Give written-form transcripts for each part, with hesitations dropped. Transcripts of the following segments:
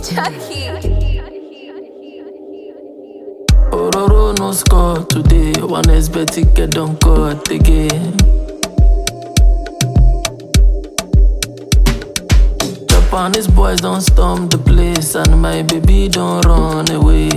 Chucky. Ororo no score today. One is Betty get don't cut again. Japanese boys don't storm the place, and my baby don't run away.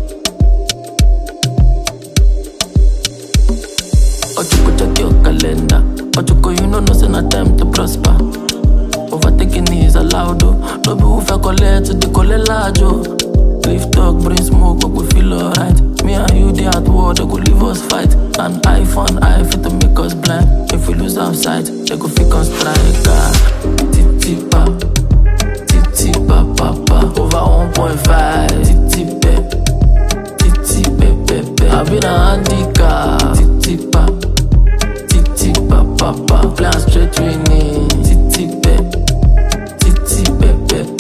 Ochuko check your calendar. Ochuko, you know say na time to prosper. Overtaking is allowed, oh. No be who fa collect to the collect large, oh. Leave talk, bring smoke, but we feel alright. Me and you, they at war, they could leave us fight. An eye for an eye, fit to make us blind. If we lose our sight, they could fake us strike. Tip-tipa, tip-tipa, papa. Over 1.5, tip-tipe, tip-tipe. I been a handicap. Tip-tipa, tip-tipa, papa. Plan straight winning. Tip-tipe, tip-tipe.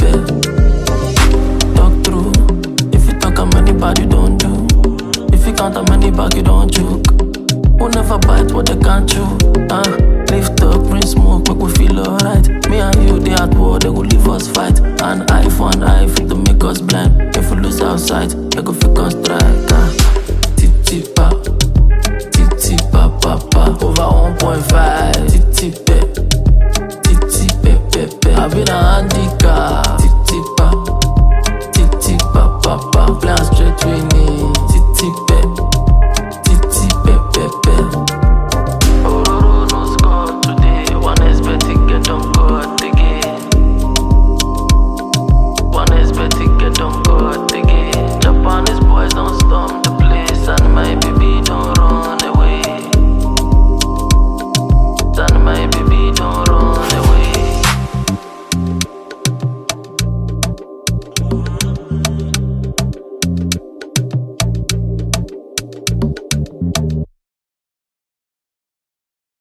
Talk through. If you talk how many bad you don't do. If you count how many back you don't choke. Who never bite what they can't chew. Lift up, bring smoke, make we feel alright. Me and you, they at war, they go leave us fight. An eye for an eye, fit to make us blind. If we lose our sight, they go fake us strike. Tip-tipa, tip-tipa, papa. Over 1.5, tip-tipe, tip-tipe. I been a handicap.